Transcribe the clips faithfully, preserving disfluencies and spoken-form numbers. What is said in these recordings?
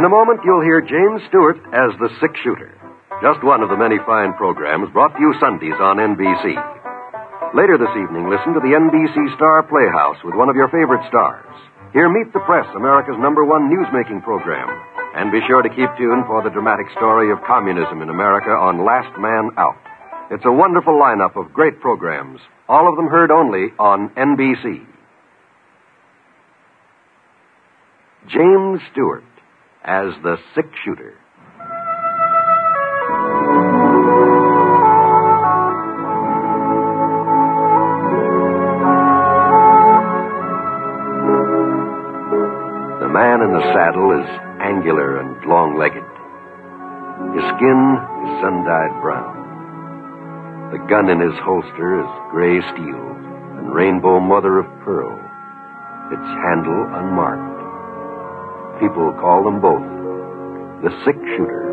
In a moment, you'll hear James Stewart as the six-shooter. Just one of the many fine programs brought to you Sundays on N B C. Later this evening, listen to the N B C Star Playhouse with one of your favorite stars. Hear Meet the Press, America's number one newsmaking program. And be sure to keep tuned for the dramatic story of communism in America on Last Man Out. It's a wonderful lineup of great programs, all of them heard only on N B C. James Stewart as the six-shooter. The man in the saddle is angular and long-legged. His skin is sun-dyed brown. The gun in his holster is gray steel and rainbow mother of pearl, its handle unmarked. People call them both the six-shooter.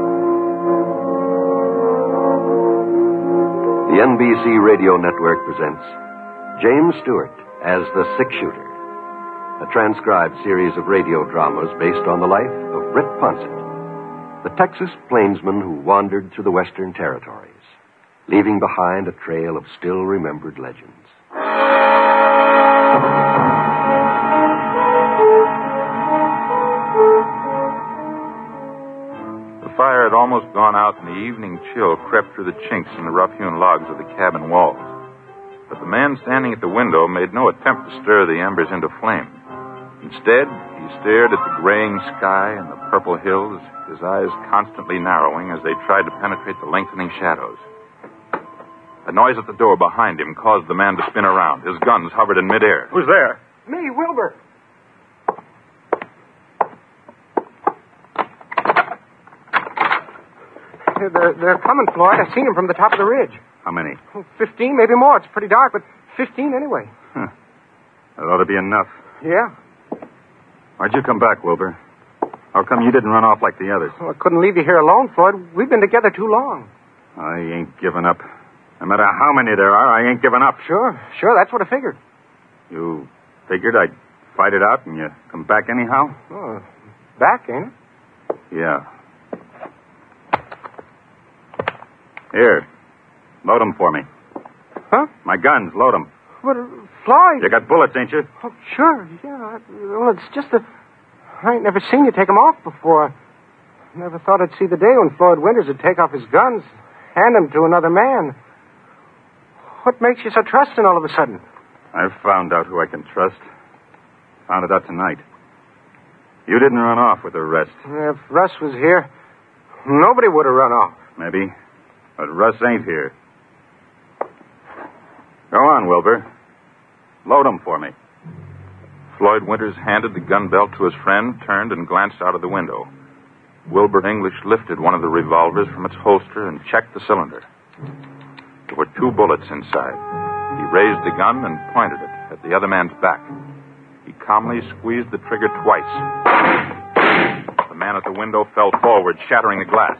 The N B C Radio Network presents James Stewart as the six-shooter, a transcribed series of radio dramas based on the life of Britt Ponsett, the Texas plainsman who wandered through the Western Territories, leaving behind a trail of still-remembered legends. The fire had almost gone out, and the evening chill crept through the chinks in the rough-hewn logs of the cabin walls. But the man standing at the window made no attempt to stir the embers into flame. Instead, he stared at the graying sky and the purple hills, his eyes constantly narrowing as they tried to penetrate the lengthening shadows. A noise at the door behind him caused the man to spin around. His guns hovered in midair. Who's there? Me, Wilbur. They're, they're coming, Floyd. I've seen them from the top of the ridge. How many? Oh, Fifteen, maybe more. It's pretty dark, but fifteen anyway. Huh. That ought to be enough. Yeah. Why'd you come back, Wilbur? How come you didn't run off like the others? Well, I couldn't leave you here alone, Floyd. We've been together too long. I ain't giving up. No matter how many there are, I ain't giving up. Sure, sure. That's what I figured. You figured I'd fight it out and you come back anyhow? Oh, back, ain't it? Yeah. Here. Load 'em for me. Huh? My guns, load 'em. But, uh, Floyd... You got bullets, ain't you? Oh, sure, yeah. I, well, it's just that I ain't never seen you take 'em off before. I never thought I'd see the day when Floyd Winters would take off his guns, hand them to another man. What makes you so trusting all of a sudden? I've found out who I can trust. Found it out tonight. You didn't run off with the rest. If Russ was here, nobody would have run off. Maybe. But Russ ain't here. Go on, Wilbur. Load 'em for me. Floyd Winters handed the gun belt to his friend, turned and glanced out of the window. Wilbur English lifted one of the revolvers from its holster and checked the cylinder. There were two bullets inside. He raised the gun and pointed it at the other man's back. He calmly squeezed the trigger twice. The man at the window fell forward, shattering the glass.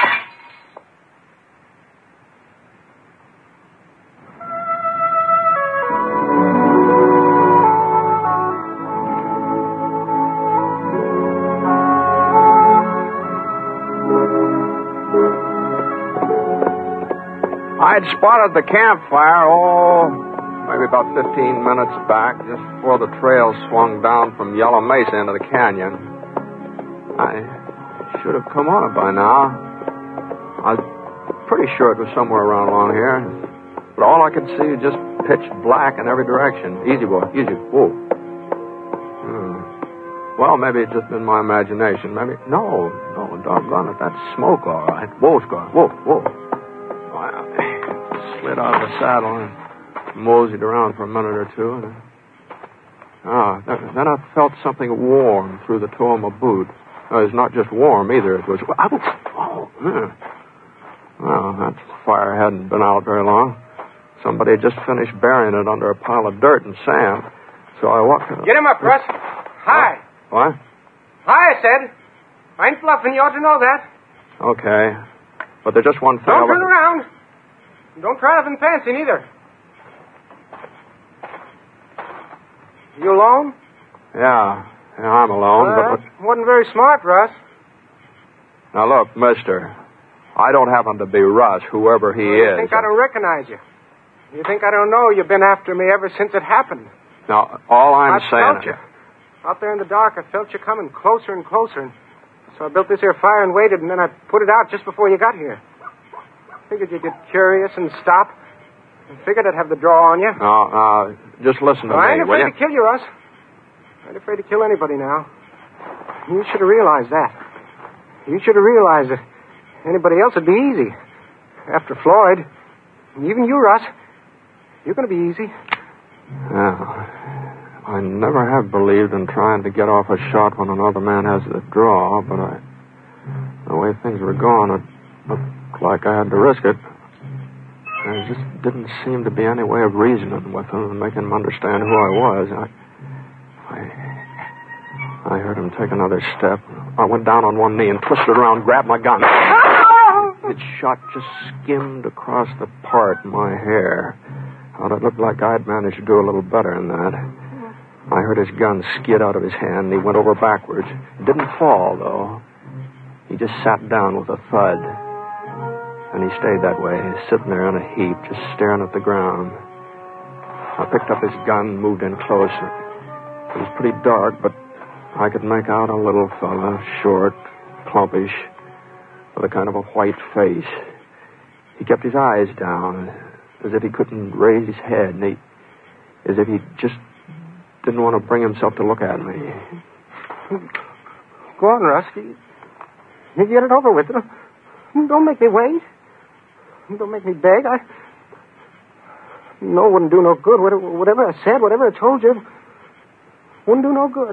I'd spotted the campfire, oh, maybe about fifteen minutes back, just before the trail swung down from Yellow Mesa into the canyon. I should have come on it by now. I was pretty sure it was somewhere around along here. But all I could see was just pitch black in every direction. Easy, boy, easy. Whoa. Hmm. Well, maybe it's just been my imagination. Maybe, no, no, doggone it, that's smoke, all right. Whoa, Scar, whoa, whoa. Slid out of the saddle and moseyed around for a minute or two. And ah, then, then I felt something warm through the toe of my boot. Uh, it's not just warm either. It was. Oh, yeah. Well, that fire hadn't been out very long. Somebody had just finished burying it under a pile of dirt and sand. So I walked. Uh, Get him up, Russ. Hi. What? Hi, I said. I ain't bluffing. You ought to know that. Okay, but there's just one thing. Don't I turn around. Don't try nothing fancy, neither. You alone? Yeah, Yeah, I'm alone, Well, but... that wasn't very smart, Russ. Now, look, mister, I don't happen to be Russ, whoever he Well, you is. think I don't recognize you? You think I don't know you've been after me ever since it happened? Now, all I'm I saying... felt you. Out there in the dark, I felt you coming closer and closer. And so I built this here fire and waited, and then I put it out just before you got here. Figured you'd get curious and stop. I figured I'd have the draw on you. Now, now, just listen to Well, I me, ain't will afraid you? to kill you, Russ. I ain't afraid to kill anybody now. You should have realized that. You should have realized that anybody else would be easy. After Floyd, and even you, Russ, you're going to be easy. Yeah. I never have believed in trying to get off a shot when another man has the draw, but I, the way things were going, it looked like I had to risk it. There just didn't seem to be any way of reasoning with him and making him understand who I was. I, I, I heard him take another step. I went down on one knee and twisted around, grabbed my gun. Its shot just skimmed across the part in my hair. Thought it looked like I'd managed to do a little better than that. I heard his gun skid out of his hand, and he went over backwards. It didn't fall, though. He just sat down with a thud. And he stayed that way, sitting there in a heap, just staring at the ground. I picked up his gun and moved in closer. It was pretty dark, but I could make out a little fella, short, plumpish, with a kind of a white face. He kept his eyes down, as if he couldn't raise his head, and he, as if he just didn't want to bring himself to look at me. Go on, Russ. You, you get it over with. Don't make me wait. Don't make me beg. I... No, it wouldn't do no good. Whatever I said, whatever I told you, wouldn't do no good.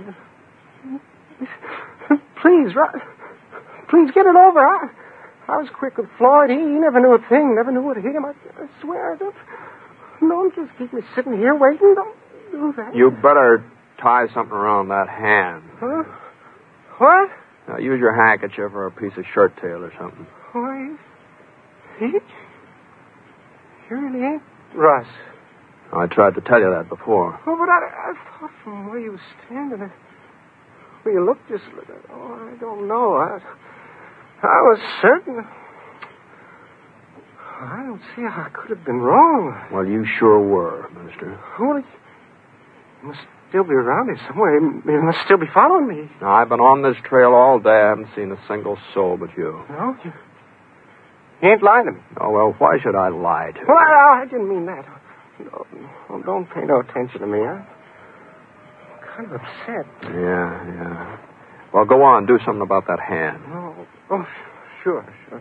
Please, Russ. Please get it over. I, I was quick with Floyd. He, he never knew a thing. Never knew what hit him. I, I swear. Don't, don't just keep me sitting here waiting. Don't do that. You better tie something around that hand. Huh? What? Now, use your handkerchief or a piece of shirt tail or something. Why, he... You really ain't Russ. I tried to tell you that before. Oh, but I, I thought from where you were standing, where you looked just... Oh, I don't know. I, I was certain... I don't see how I could have been wrong. Well, you sure were, mister. Well, he must still be around here somewhere. He, he must still be following me. Now, I've been on this trail all day. I haven't seen a single soul but you. No? You, you ain't lying to me. Oh, well, why should I lie to you? Well, I, I didn't mean that. No, no, don't pay no attention to me. I'm kind of upset. Yeah, yeah. Well, go on. Do something about that hand. Oh, oh sure, sure.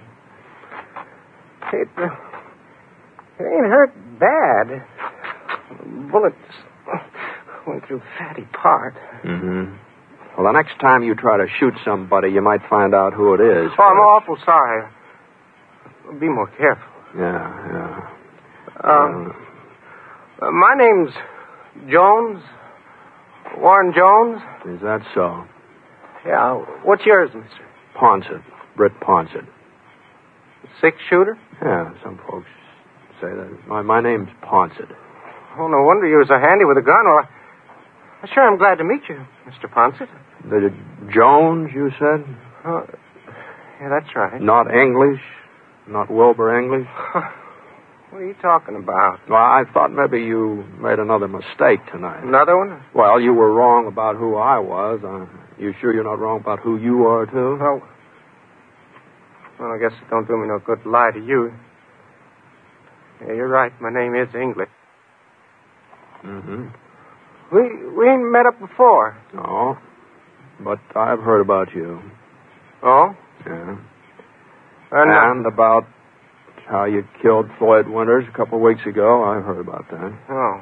It, uh, it ain't hurt bad. The bullet just went through fatty part. Mm-hmm. Well, the next time you try to shoot somebody, you might find out who it is. Oh, I'm awful sorry. Be more careful. Yeah, yeah. Um, uh, my name's Jones. Warren Jones. Is that so? Yeah. What's yours, mister? Ponsett. Britt Ponsett. Six-shooter? Yeah, some folks say that. My, my name's Ponsett. Oh, no wonder you was so handy with a gun. Well, I, sure am glad to meet you, Mister Ponsett. The Jones, you said? Uh, yeah, that's right. Not English? Not Wilbur English? What are you talking about? Well, I thought maybe you made another mistake tonight. Another one? Well, you were wrong about who I was. Uh, you sure you're not wrong about who you are, too? Well, well, I guess it don't do me no good to lie to you. Yeah, you're right. My name is English. Mm-hmm. We we ain't met up before. No, but I've heard about you. Oh? Yeah. And, and about how you killed Floyd Winters a couple of weeks ago. I've heard about that. Oh.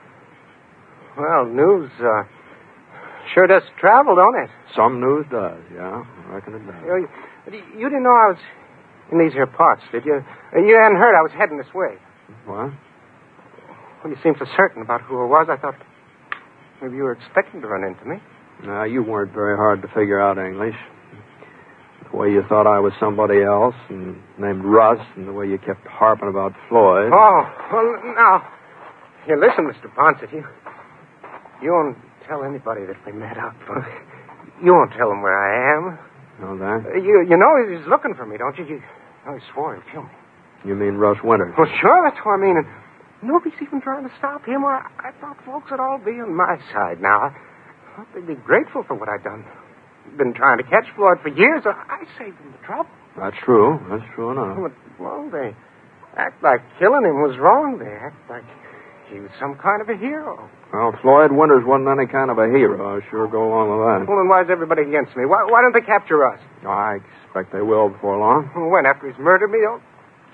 Well, news uh, sure does travel, don't it? Some news does, yeah. I reckon it does. You, you didn't know I was in these here parts, did you? You hadn't heard I was heading this way. What? Well, you seemed so certain about who I was, I thought maybe you were expecting to run into me. No, you weren't very hard to figure out English. The way you thought I was somebody else, and named Russ, and the way you kept harping about Floyd. Oh, well, now, here, listen, Mister Ponsett, you, you won't tell anybody that we met up. You won't tell him where I am. Know that? Uh, you you know he's looking for me, don't you? You know he swore he'd kill me. You mean Russ Winters? Well, sure, that's what I mean. And nobody's even trying to stop him. Or I, I thought folks would all be on my side now. I thought they'd be grateful for what I'd done. Been trying to catch Floyd for years. I saved him the trouble. That's true. That's true enough. But, well, they act like killing him was wrong. They act like he was some kind of a hero. Well, Floyd Winters wasn't any kind of a hero. I'll sure go along with that. Well, then why's everybody against me? Why, why don't they capture us? I expect they will before long. When, after he's murdered me? Don't,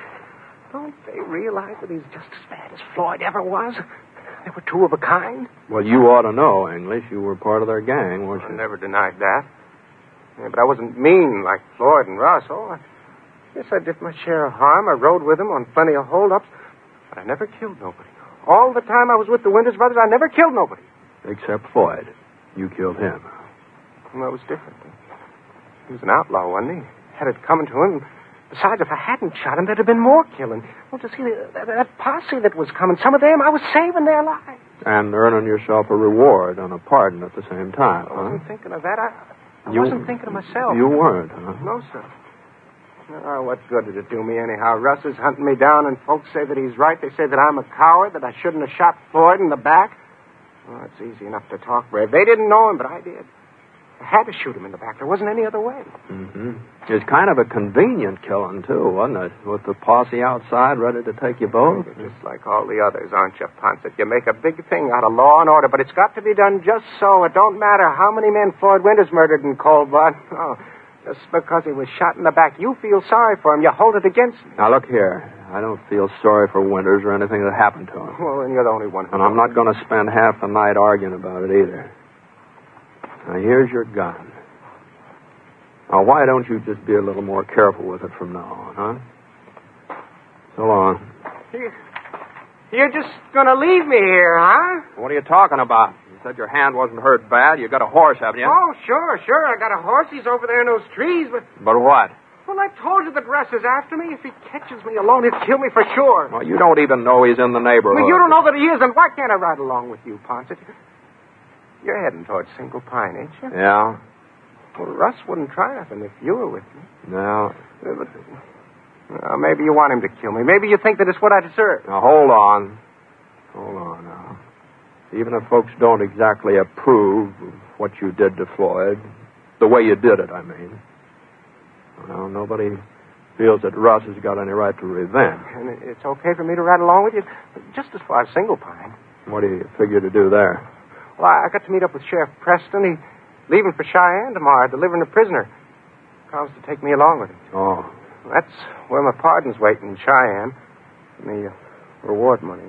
don't they realize that he's just as bad as Floyd ever was? They were two of a kind. Well, you ought to know, English. You were part of their gang, weren't I you? never denied that. Yeah, but I wasn't mean like Floyd and Russ. Oh, I guess I did my share of harm. I rode with them on plenty of holdups, but I never killed nobody. All the time I was with the Winters brothers, I never killed nobody. Except Floyd. You killed him. Well, that was different. He was an outlaw, wasn't he? Had it coming to him. Besides, if I hadn't shot him, there'd have been more killing. Well, to see that, that posse that was coming, some of them, I was saving their lives. And earning yourself a reward and a pardon at the same time, I huh? wasn't thinking of that. I, I You- wasn't thinking of myself. You weren't, huh? No, sir. Oh, what good did it do me anyhow? Russ is hunting me down, and folks say that he's right. They say that I'm a coward, that I shouldn't have shot Floyd in the back. Well, it's easy enough to talk brave. They didn't know him, but I did. I had to shoot him in the back. There wasn't any other way. Mm-hmm. It's kind of a convenient killing, too, wasn't it? With the posse outside ready to take you both. You're just like all the others, aren't you, Ponset? You make a big thing out of law and order, but it's got to be done just so. It don't matter how many men Floyd Winters murdered in cold blood. Oh, just because he was shot in the back, you feel sorry for him. You hold it against him. Now, look here. I don't feel sorry for Winters or anything that happened to him. Well, then you're the only one who And I'm not going to spend half the night arguing about it either. Now, here's your gun. Now, why don't you just be a little more careful with it from now on, huh? So long. You're just going to leave me here, huh? What are you talking about? You said your hand wasn't hurt bad. You got a horse, haven't you? Oh, sure, sure. I got a horse. He's over there in those trees, but... But what? Well, I told you that Russ is after me. If he catches me alone, he'll kill me for sure. Well, you don't even know he's in the neighborhood. Well, you don't know that he is, and why can't I ride along with you, Ponset? You're heading towards Single Pine, ain't you? Yeah. Well, Russ wouldn't try nothing if you were with me. No. Uh, but, well, maybe you want him to kill me. Maybe you think that it's what I deserve. Now, hold on. Hold on now. Even if folks don't exactly approve of what you did to Floyd, the way you did it, I mean, well, nobody feels that Russ has got any right to revenge. And it's okay for me to ride along with you, just as far as Single Pine. What do you figure to do there? Well, I got to meet up with Sheriff Preston. He's leaving for Cheyenne tomorrow, delivering a prisoner. Promised to take me along with him. Oh. That's where my pardon's waiting in Cheyenne. And the uh, reward money.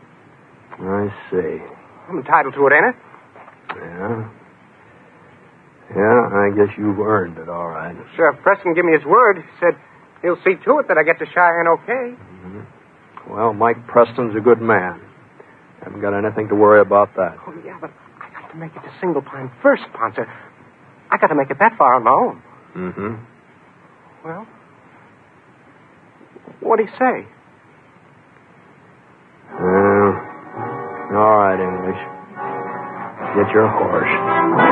I see. I'm entitled to it, ain't I? Yeah. Yeah, I guess you've earned it, all right. Sheriff Preston gave me his word. He said he'll see to it that I get to Cheyenne okay. Mm-hmm. Well, Mike Preston's a good man. Haven't got anything to worry about that. Oh, yeah, but I got to make it to Single Pine first, Ponce. I got to make it that far on my own. Mm-hmm. Well, what'd he say? Uh, all right, English. Get your horse.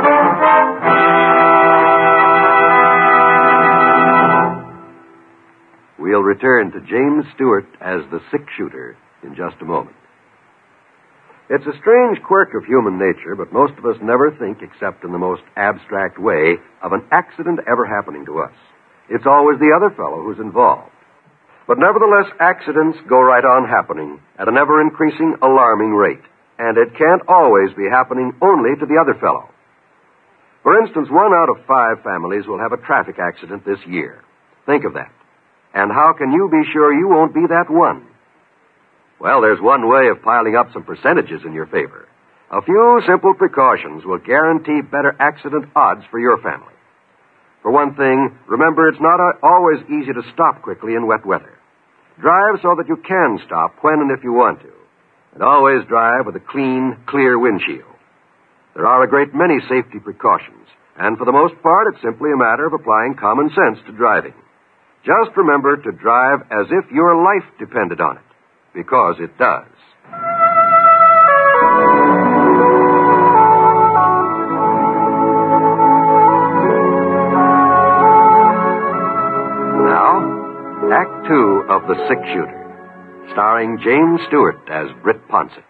We'll return to James Stewart as the six-shooter in just a moment. It's a strange quirk of human nature, but most of us never think, except in the most abstract way, of an accident ever happening to us. It's always the other fellow who's involved. But nevertheless, accidents go right on happening at an ever-increasing, alarming rate. And it can't always be happening only to the other fellow. For instance, one out of five families will have a traffic accident this year. Think of that. And how can you be sure you won't be that one? Well, there's one way of piling up some percentages in your favor. A few simple precautions will guarantee better accident odds for your family. For one thing, remember it's not always easy to stop quickly in wet weather. Drive so that you can stop when and if you want to. And always drive with a clean, clear windshield. There are a great many safety precautions, and for the most part, it's simply a matter of applying common sense to driving. Just remember to drive as if your life depended on it, because it does. Act Two of The Six Shooter, starring James Stewart as Britt Ponsett.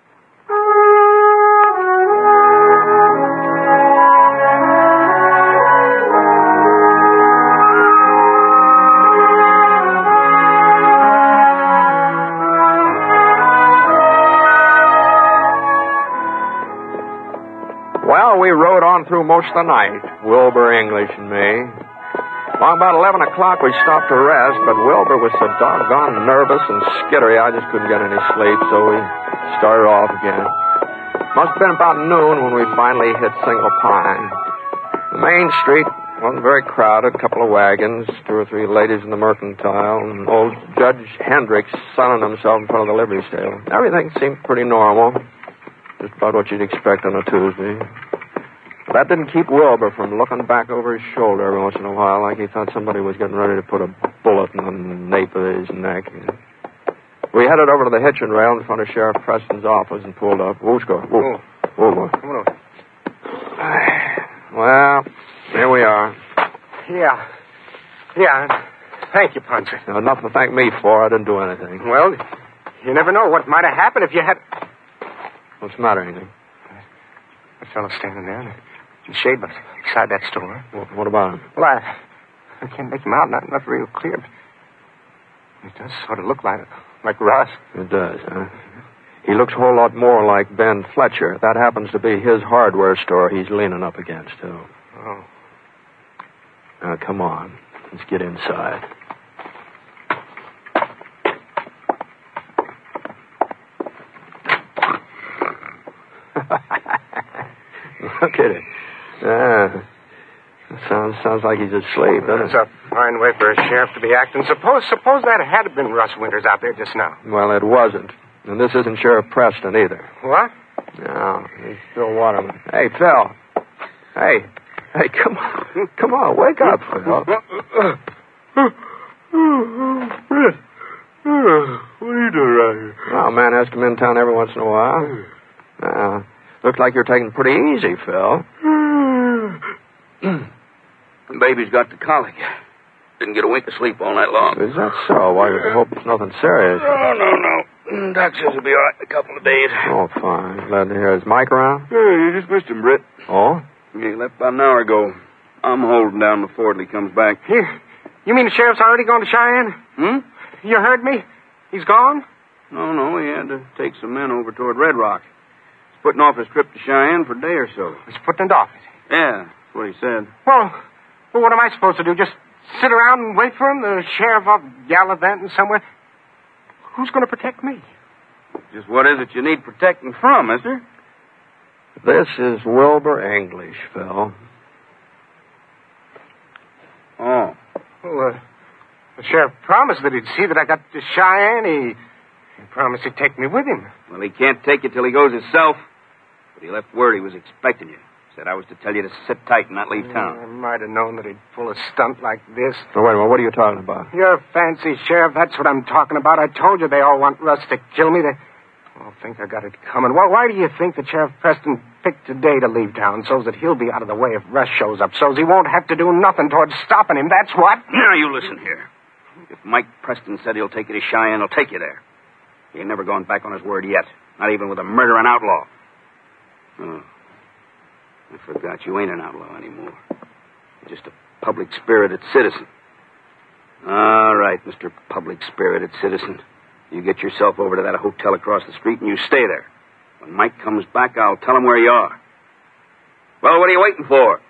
Well, we rode on through most of the night, Wilbur, English, and me. Long about eleven o'clock, we stopped to rest, but Wilbur was so doggone nervous and skittery, I just couldn't get any sleep, so we started off again. Must have been about noon when we finally hit Single Pine. The main street wasn't very crowded, a couple of wagons, two or three ladies in the mercantile, and old Judge Hendricks sunning himself in front of the livery stable. Everything seemed pretty normal. Just about what you'd expect on a Tuesday. But that didn't keep Wilbur from looking back over his shoulder every once in a while like he thought somebody was getting ready to put a bullet in the nape of his neck. We headed over to the hitching rail in front of Sheriff Preston's office and pulled up. Who's go? Whoa. Whoa, boy. Come on. Well, here we are. Yeah. Yeah. Thank you, Ponsett. Now, nothing to thank me for. I didn't do anything. Well, you never know what might have happened if you had... What's the matter, anything? The fellow standing there in the shade beside that store. What, what about him? Well, I, I can't make him out. Not, not real clear. It does sort of look like like Russ. It does, huh? He looks a whole lot more like Ben Fletcher. That happens to be his hardware store he's leaning up against, too. Oh. Now, come on. Let's get inside. Look at it. Ah, sounds sounds like he's asleep, doesn't It's it? a fine way for a sheriff to be acting. Suppose suppose that had been Russ Winters out there just now. Well, it wasn't. And this isn't Sheriff Preston either. What? No, he's Phil Waterman. Hey, Phil. Hey. Hey, come on. Come on, wake up, Phil. What are you doing right here? Well, a man has to come in town every once in a while. Uh, looks like you're taking it pretty easy, Phil. The baby's got the colic. Didn't get a wink of sleep all night long. Is that so? Why, I hope it's nothing serious. Oh, no, no. Doc says he'll be all right in a couple of days. Oh, fine. Glad to hear. Is Mike around? Yeah, you just missed him, Britt. Oh? Yeah, he left about an hour ago. I'm holding down before till he comes back. You, you mean the sheriff's already gone to Cheyenne? Hmm? You heard me? He's gone? No, no, he had to take some men over toward Red Rock. He's putting off his trip to Cheyenne for a day or so. He's putting it off. Yeah, that's what he said. Well, well, what am I supposed to do? Just sit around and wait for him? The sheriff off gallivanting somewhere? Who's going to protect me? Just what is it you need protecting from, mister? This is Wilbur English, Phil. Oh. Well, uh, the sheriff promised that he'd see that I got to Cheyenne. He, he promised he'd take me with him. Well, he can't take you till he goes himself. But he left word he was expecting you. Said I was to tell you to sit tight and not leave town. I might have known that he'd pull a stunt like this. Oh, wait a minute. What are you talking about? You're a fancy sheriff. That's what I'm talking about. I told you they all want Russ to kill me. They all think I got it coming. Well, why do you think that Sheriff Preston picked today to leave town so that he'll be out of the way if Russ shows up, so he won't have to do nothing towards stopping him? That's what. Now, you listen here. If Mike Preston said he'll take you to Cheyenne, he'll take you there. He ain't never gone back on his word yet, not even with a murdering outlaw. Oh. I forgot you ain't an outlaw anymore. You're just a public-spirited citizen. All right, Mister Public-Spirited Citizen. You get yourself over to that hotel across the street and you stay there. When Mike comes back, I'll tell him where you are. Well, what are you waiting for?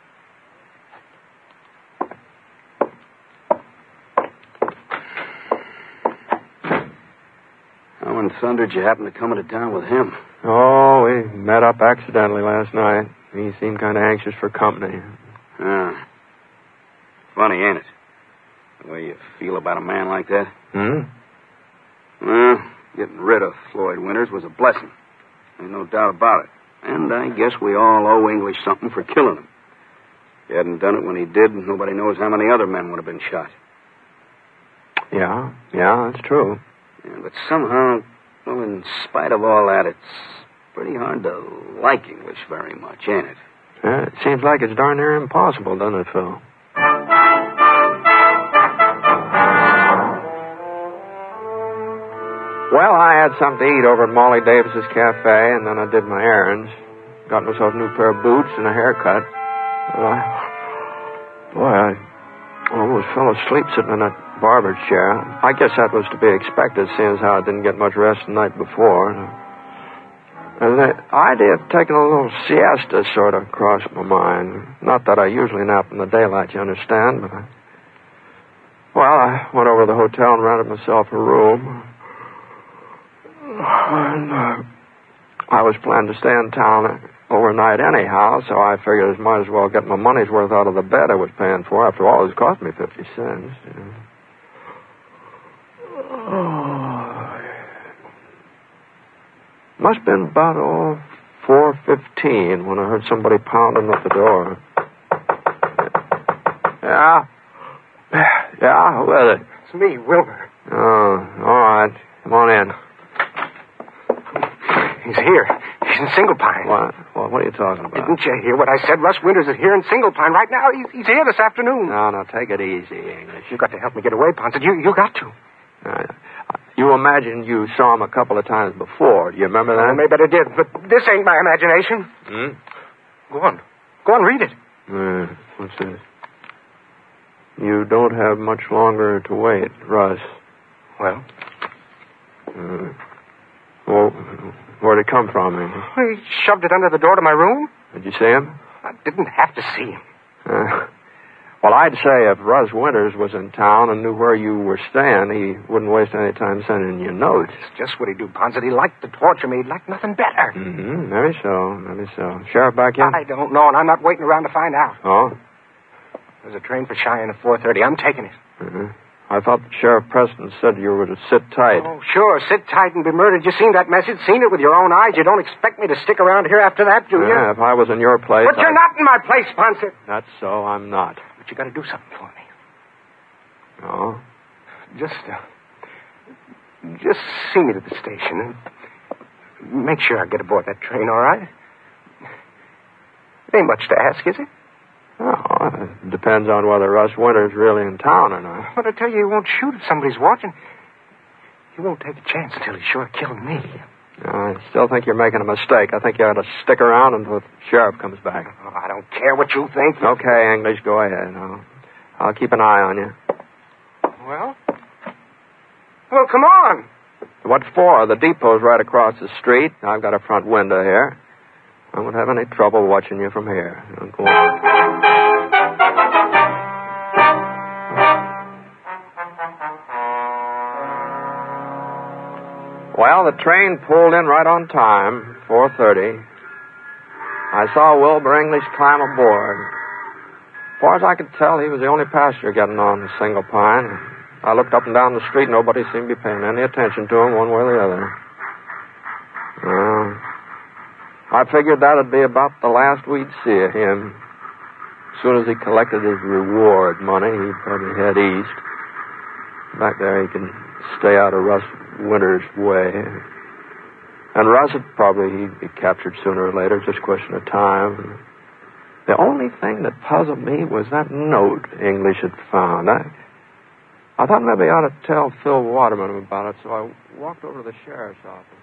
How in thunder did you happen to come into town with him? Oh, we met up accidentally last night. He seemed kind of anxious for company. Ah. Funny, ain't it? The way you feel about a man like that. Hmm? Well, getting rid of Floyd Winters was a blessing. Ain't no doubt about it. And I guess we all owe English something for killing him. If he hadn't done it when he did, nobody knows how many other men would have been shot. Yeah, yeah, that's true. Yeah, but somehow, well, in spite of all that, it's pretty hard to like English very much, ain't it? Yeah, it seems like it's darn near impossible, doesn't it, Phil? Well, I had something to eat over at Molly Davis's cafe, and then I did my errands. Got myself a new pair of boots and a haircut. Well, I, boy, I almost fell asleep sitting in that barber's chair. I guess that was to be expected, seeing as how I didn't get much rest the night before. And the idea of taking a little siesta sort of crossed my mind. Not that I usually nap in the daylight, you understand, but I... Well, I went over to the hotel and rented myself a room. And uh, I was planning to stay in town overnight anyhow, so I figured I might as well get my money's worth out of the bed I was paying for. After all, it cost me fifty cents. Yeah. Oh. Must have been about, oh, four fifteen when I heard somebody pounding at the door. Yeah? Yeah, who is it? It's me, Wilbur. Oh, all right. Come on in. He's here. He's in Single Pine. What? What, what are you talking about? Didn't you hear what I said? Russ Winters is here in Single Pine right now. He's, he's here this afternoon. No, no, take it easy, English. You got to help me get away, Ponset. You, you got to. Uh, you imagine you saw him a couple of times before. Do you remember that? Well, maybe I did, but this ain't my imagination. Hmm? Go on. Go on, read it. Uh, what's this? You don't have much longer to wait, Russ. Well? Uh, well, where'd it come from, English? He shoved it under the door to my room. Did you see him? I didn't have to see him. Uh, well, I'd say if Russ Winters was in town and knew where you were staying, he wouldn't waste any time sending you notes. It's just what he'd do, Ponset. He liked to torture me. He'd like nothing better. Mm-hmm. Maybe so. Maybe so. Sheriff back yet? I don't know, and I'm not waiting around to find out. Oh? There's a train for Cheyenne at four thirty. I'm taking it. Mm-hmm. I thought Sheriff Preston said you were to sit tight. Oh, sure. Sit tight and be murdered. You seen that message? Seen it with your own eyes? You don't expect me to stick around here after that, do you? Yeah, if I was in your place... But you're I'd... not in my place, Ponset. That's so. I'm not. But you got to do something for me. Oh? Just, uh, just see me to the station and make sure I get aboard that train, all right? It ain't much to ask, is it? Oh, it depends on whether Russ Winters really in town or not. But I tell you, he won't shoot if somebody's watching. He won't take a chance until he's sure killed me. I still think you're making a mistake. I think you ought to stick around until the sheriff comes back. Oh, I don't care what you think. Okay, English, go ahead. I'll, I'll keep an eye on you. Well? Well, come on. What for? The depot's right across the street. I've got a front window here. I won't have any trouble watching you from here. Go on. Well, the train pulled in right on time, four thirty. I saw Wilbur English climb aboard. As far as I could tell, he was the only passenger getting on the Single Pine. I looked up and down the street. Nobody seemed to be paying any attention to him one way or the other. Uh, I figured that would be about the last we'd see of him. As soon as he collected his reward money, he'd probably head east. Back there, he can stay out of Russ Winters' way. And Russ would probably he'd be captured sooner or later, just a question of time. The only thing that puzzled me was that note English had found. I, I thought maybe I ought to tell Phil Waterman about it, so I walked over to the sheriff's office.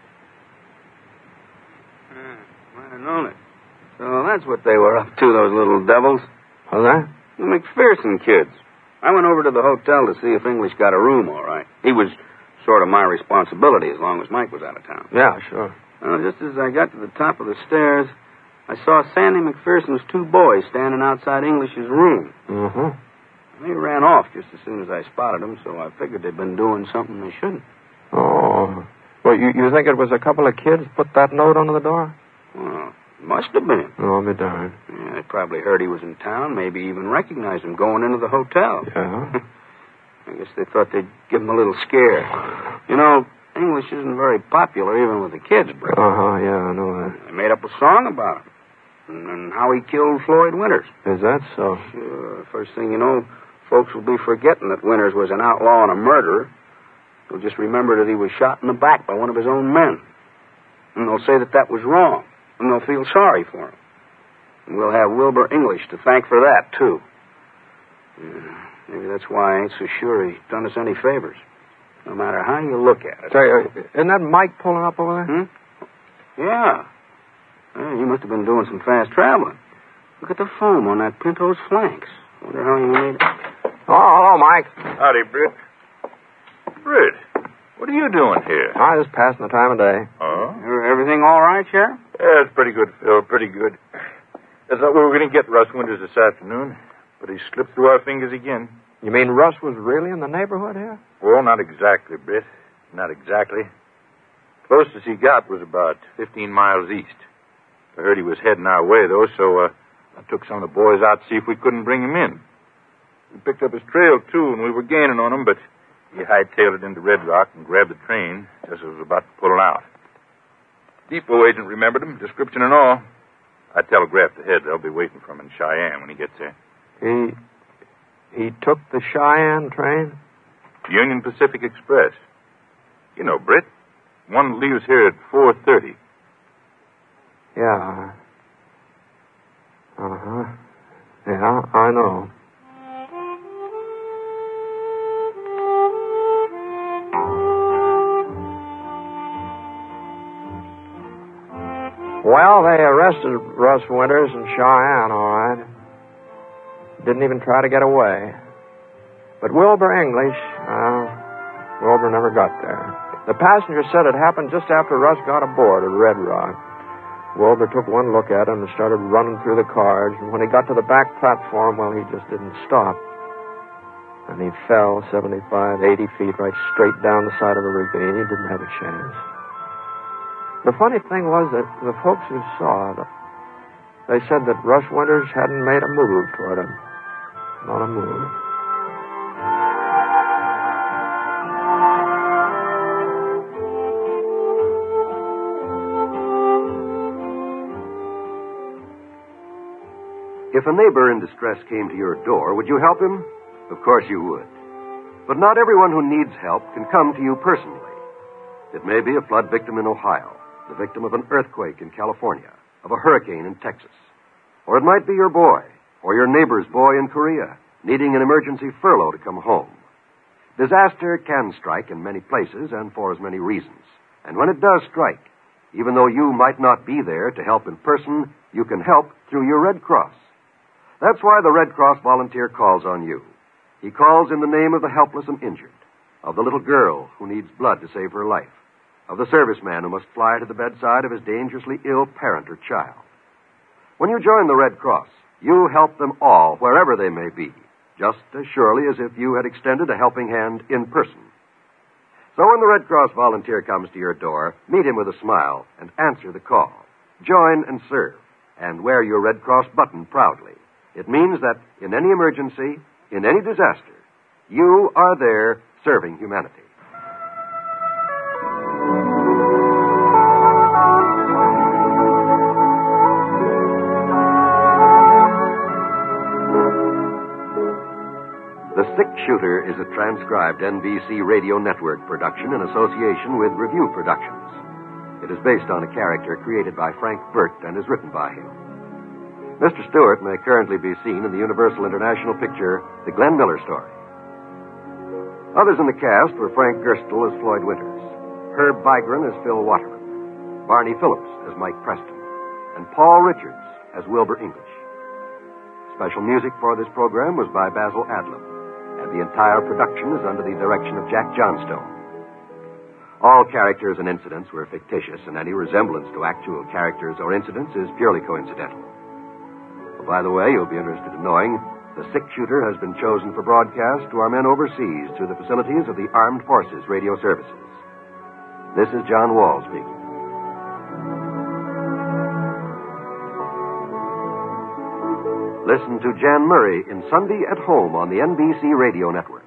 Yeah, might have known it. So that's what they were up to, those little devils. What's that? The McPherson kids. I went over to the hotel to see if English got a room all right. He was sort of my responsibility as long as Mike was out of town. Yeah, sure. Well, just as I got to the top of the stairs, I saw Sandy McPherson's two boys standing outside English's room. Mm-hmm. They ran off just as soon as I spotted them, so I figured they'd been doing something they shouldn't. Oh. Well, you, you think it was a couple of kids put that note under the door? Well, must have been. Oh, me darn. Yeah, they probably heard he was in town, maybe even recognized him going into the hotel. Yeah? I guess they thought they'd give him a little scare. You know, English isn't very popular even with the kids, Brett. Uh-huh, yeah, I know that. They made up a song about him. And, and how he killed Floyd Winters. Is that so? Sure. First thing you know, folks will be forgetting that Winters was an outlaw and a murderer. They'll just remember that he was shot in the back by one of his own men. And they'll say that that was wrong. And they'll feel sorry for him. And we'll have Wilbur English to thank for that, too. Yeah, maybe that's why I ain't so sure he's done us any favors. No matter how you look at it. Say, uh, isn't that Mike pulling up over there? Hmm? Yeah. Well, he must have been doing some fast traveling. Look at the foam on that Pinto's flanks. Wonder how he made it. Oh, hello, Mike. Howdy, Britt. Britt, what are you doing here? I was passing the time of day. Oh? Everything all right, Sheriff? Yeah, it's pretty good, Phil. Pretty good. I thought we were going to get Russ Winters this afternoon, but he slipped through our fingers again. You mean Russ was really in the neighborhood here? Well, not exactly, Britt. Not exactly. Closest he got was about fifteen miles east. I heard he was heading our way, though, so uh, I took some of the boys out to see if we couldn't bring him in. We picked up his trail, too, and we were gaining on him, but he hightailed it into Red Rock and grabbed the train just as it was about to pull it out. Depot agent remembered him, description and all. I telegraphed ahead they'll be waiting for him in Cheyenne when he gets there. He... he took the Cheyenne train? Union Pacific Express. You know, Britt, one leaves here at four thirty. Yeah. Uh-huh. Yeah, I know. Well, they arrested Russ Winters in Cheyenne, all right. Didn't even try to get away. But Wilbur English, uh, Wilbur never got there. The passenger said it happened just after Russ got aboard at Red Rock. Wilbur took one look at him and started running through the cars, and when he got to the back platform, well, he just didn't stop. And he fell seventy-five, eighty feet right straight down the side of a ravine. He didn't have a chance. The funny thing was that the folks who saw it, they said that Russ Winters hadn't made a move toward him. Not a move. If a neighbor in distress came to your door, would you help him? Of course you would. But not everyone who needs help can come to you personally. It may be a flood victim in Ohio, the victim of an earthquake in California, of a hurricane in Texas. Or it might be your boy, or your neighbor's boy in Korea, needing an emergency furlough to come home. Disaster can strike in many places and for as many reasons. And when it does strike, even though you might not be there to help in person, you can help through your Red Cross. That's why the Red Cross volunteer calls on you. He calls in the name of the helpless and injured, of the little girl who needs blood to save her life, of the serviceman who must fly to the bedside of his dangerously ill parent or child. When you join the Red Cross, you help them all, wherever they may be, just as surely as if you had extended a helping hand in person. So when the Red Cross volunteer comes to your door, meet him with a smile and answer the call. Join and serve, and wear your Red Cross button proudly. It means that in any emergency, in any disaster, you are there serving humanity. The Six Shooter is a transcribed N B C Radio Network production in association with Review Productions. It is based on a character created by Frank Burt and is written by him. Mister Stewart may currently be seen in the Universal International picture, The Glenn Miller Story. Others in the cast were Frank Gerstle as Floyd Winters, Herb Bygren as Phil Waterman, Barney Phillips as Mike Preston, and Paul Richards as Wilbur English. Special music for this program was by Basil Adlam, and the entire production is under the direction of Jack Johnstone. All characters and incidents were fictitious, and any resemblance to actual characters or incidents is purely coincidental. By the way, you'll be interested in knowing the Six Shooter has been chosen for broadcast to our men overseas through the facilities of the Armed Forces Radio Services. This is John Wall speaking. Listen to Jan Murray in Sunday at Home on the N B C Radio Network.